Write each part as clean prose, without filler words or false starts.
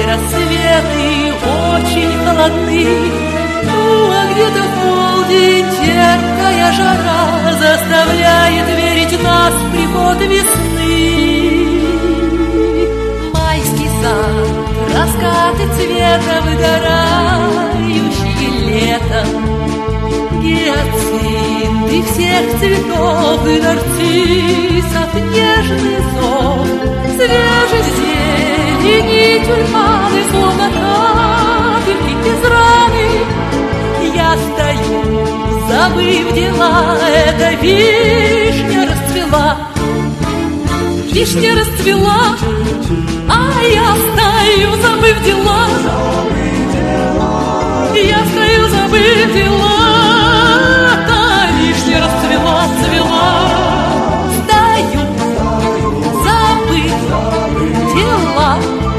рассветы очень холодны. Ну, а где-то в полдень терпкая жара заставляет верить нас в приход весны. Майский сад, раскаты цвета выгорающие летом, гиацинты всех цветов и нарциссов нежный зов, свежесть зелени, тюльпаны, словно капельки без раны. Я стою, забыв дела, эта вишня расцвела. Вишня расцвела, а я стою, забыв дела. Я стою, забыв дела. Та вишня расцвела, цвела. Стою, забыв дела.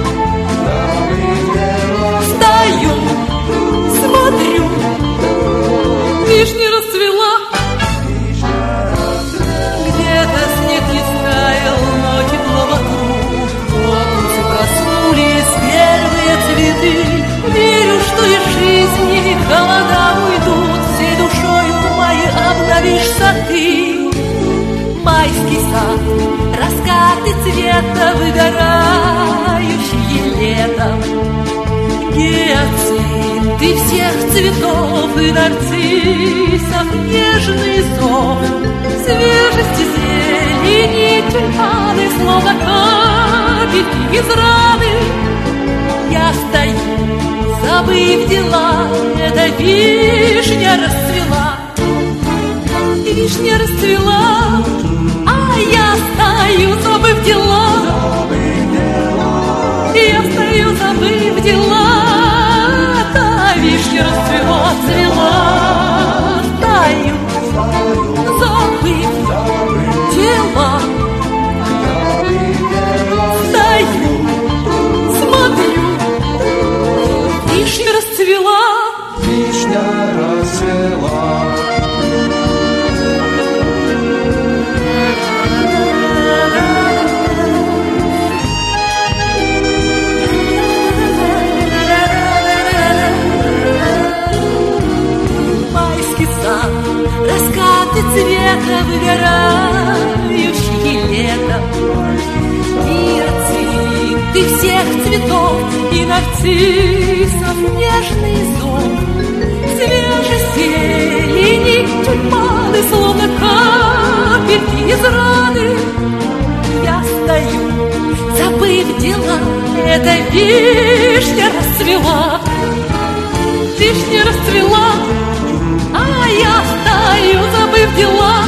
Стою, смотрю, вишня расцвела. Где-то снег не стаял, но тепло вокруг. Солнце проснулись первые цветы. Верю, что из жизни холода уйдут, всей душою моей обновишься ты. Майский сад, раскаты цвета выгорающие летом, гиацинты всех цветов и нарциссов нежный зов, свежести зелени, тюльпаны, словно капельки из раны. Я стою, забыв дела, эта вишня расцвела. Вишня расцвела, а я стою, забыв дела. Я стою, забыв дела. Та вишня расцвела, цвела. Стою, забыв дела. Стою, смотрю, вишня расцвела. Вишня расцвела. Майский сад, раскаты цвета выгорающие летом, гиацинты всех цветов и нарциссов нежный зов, свежесть зелени, тюльпаны, словно капельки из раны. Я стою, забыв дела, эта вишня расцвела. Вишня расцвела, а я стою, забыв дела.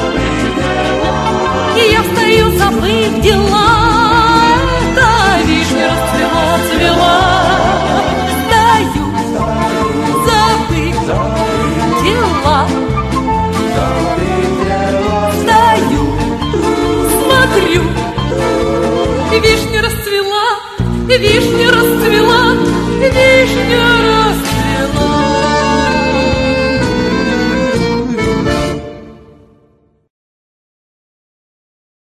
И я стою, забыв дела. Та вишня расцвела, цвела. Стою, забыв дела. Стою, смотрю, вишня расцвела, вишня расцвела, вишня расцвела.